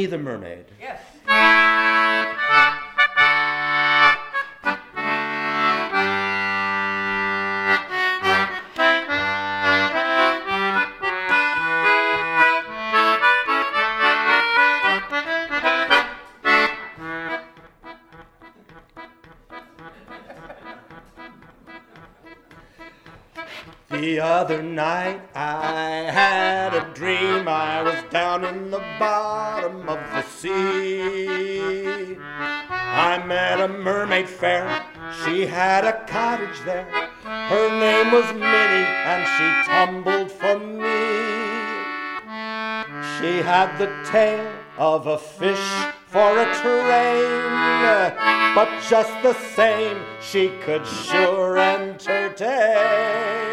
Minnie the Mermaid. Yes. The other night I had a dream. I was down in the bottom of the sea. I met a mermaid fair. She had a cottage there. Her name was Minnie and she tumbled for me. She had the tail of a fish for a terrain, but just the same she could sure entertain.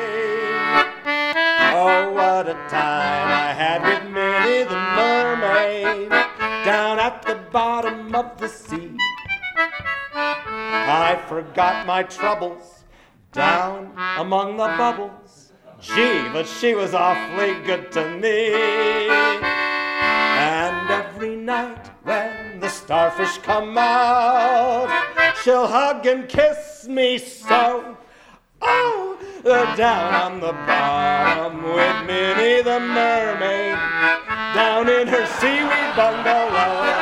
Oh, what a time I had with Minnie the Mermaid down at the bottom of the sea. I forgot my troubles down among the bubbles. Gee, but she was awfully good to me. And every night when the starfish come out, she'll hug and kiss me so. Oh, down on the bottom with Minnie the Mermaid, down in her seaweed bungalow.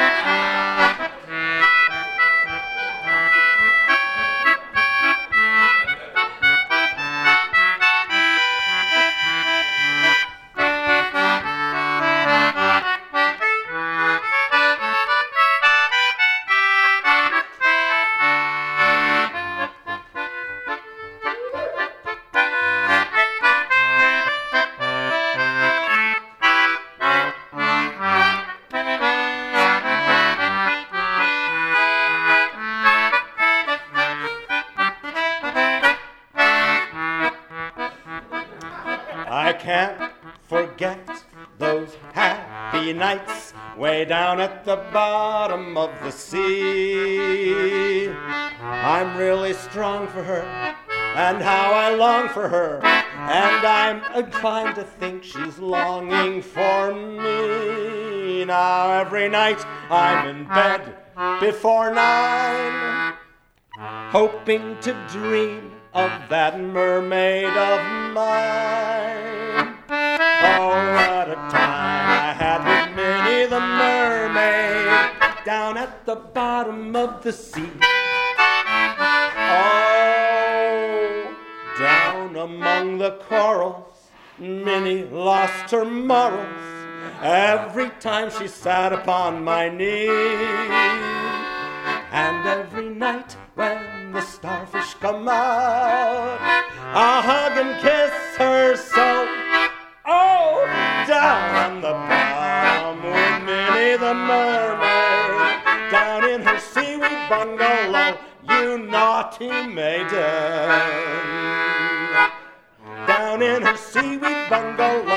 I can't forget those happy nights way down at the bottom of the sea. I'm really strong for her, and how I long for her, and I'm inclined to think she's longing for me. Now every night I'm in bed before 9, hoping to dream of that mermaid of mine. Oh, what a time I had with Minnie the Mermaid down at the bottom of the sea. Oh, down among the corals, Minnie lost her morals every time she sat upon my knee. And every night when the starfish come out, I'll hug and kiss her so. Oh, down on the bottom with Minnie the Mermaid, down in her seaweed bungalow, you naughty maiden. Down in her seaweed bungalow,